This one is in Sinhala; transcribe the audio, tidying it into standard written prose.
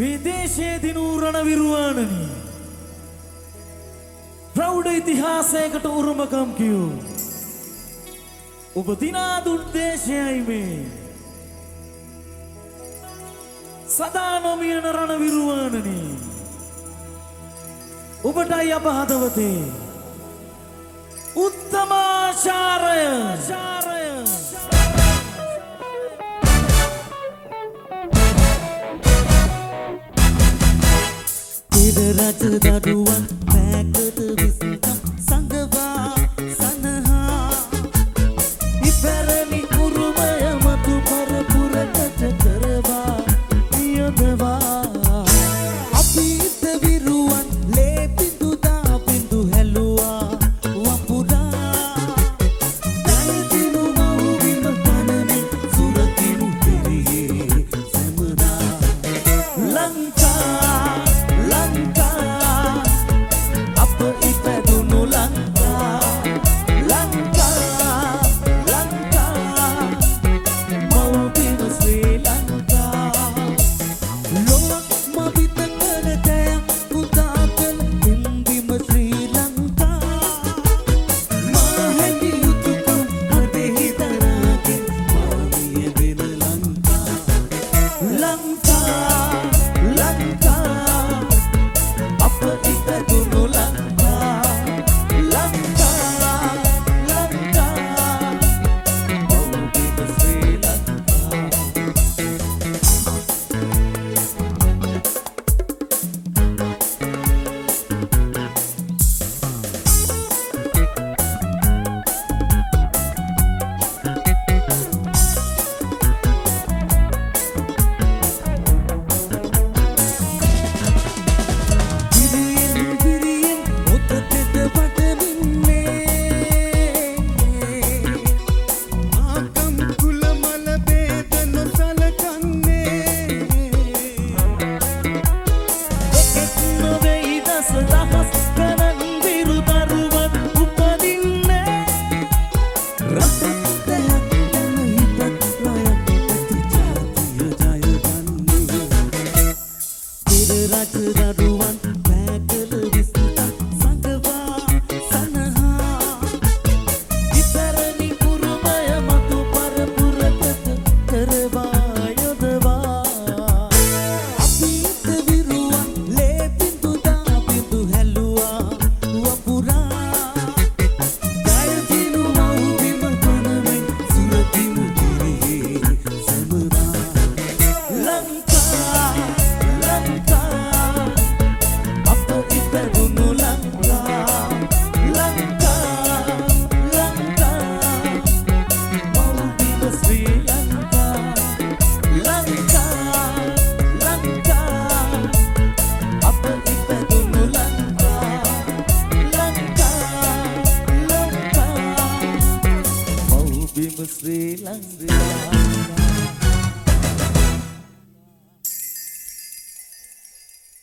විදේශයේ දිනු රණවිරුවාණනි ප්‍රෞಢ ඉතිහාසයකට උරුමකම් කියූ ඔබ දිනා දුන් දේශයයි මේ සදා නොමියන රණවිරුවාණනි ඔබටයි අප හදවතේ උත්තමාචාරය රජ දඩුවන් පැකට විසිකම් සංගවා සනහා ඉපැරණි උරුමය මතු පරපුරකට කරවා යොදවා අපිට විරුවන් ලේ බිඳු දා බිඳු හැලුවා වපුරා දැල්දිනු මව්බිම තනමින් සුරකිනු පෙරියේ සැමදා ලංකා Sri Lanka.